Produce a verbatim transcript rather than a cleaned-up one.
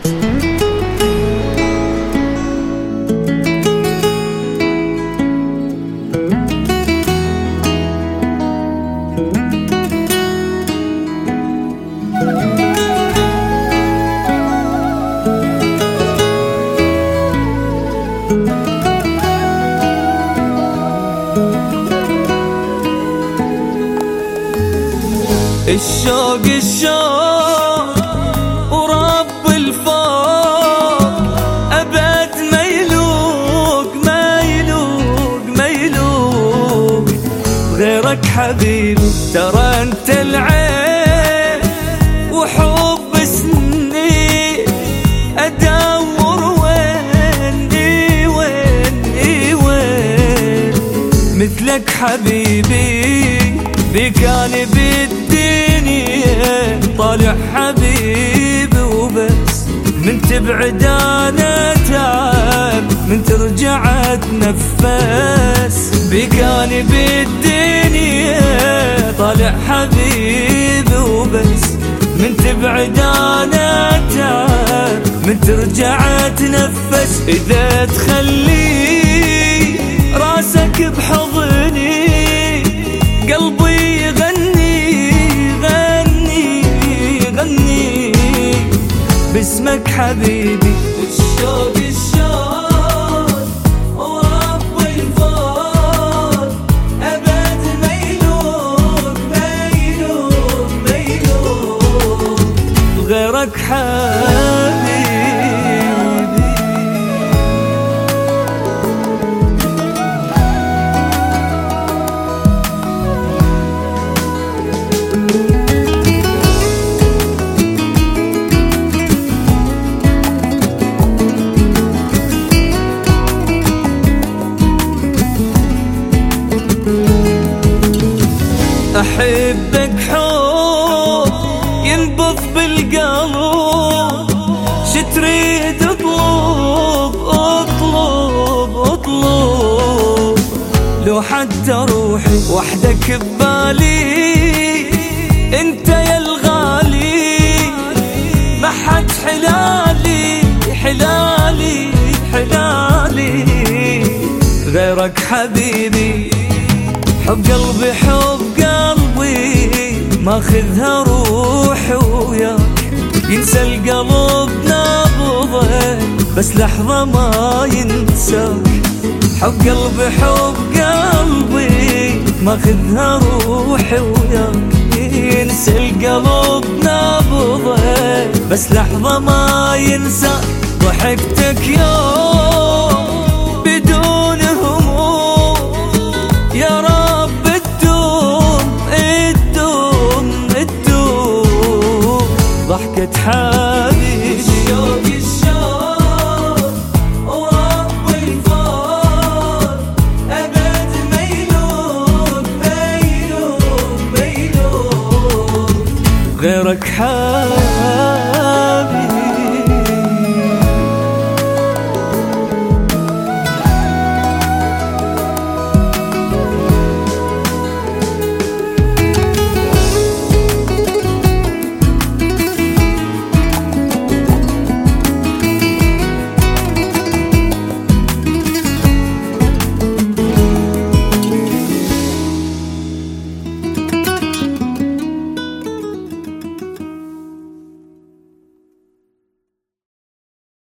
الشوق الشوق ورب الفوق أبد ما يلوق ما يلوق ما يلوق غيرك حبيبي. ترى انت العين وحب سنين أدور وين إي وين إي وين مثلك حبيبي بك أنا بالدنيا طالع حبيبي وبس. من تبعد أنا تعب من ترجع أتنفس بك أنا بالدنيا طالع حبيبي وبس. من تبعد أنا تعب من ترجع أتنفس. إذا تخلي راسك بحضني قلبي يغني غني غني باسمك حبيبي. الشوق الشوق ورب الفوق أبد ما يلوق ما يلوق ما يلوق غيرك حبيبي. أحبك حب ينبض بالقلب شتريد اطلب اطلب اطلب لو حتى روحي وحدك ببالي انت يا الغالي ما حد حلالي حلالي حلالي غيرك حبيبي. حب قلبي حب قلبي ماخذها روحي وياك ينسى القلب نبضه بس لحظة ما ينساك. حب قلبي حب قلبي ماخذها روحي وياك ينسى القلب نبضه بس لحظة ما ينساك. ضحكتك يوم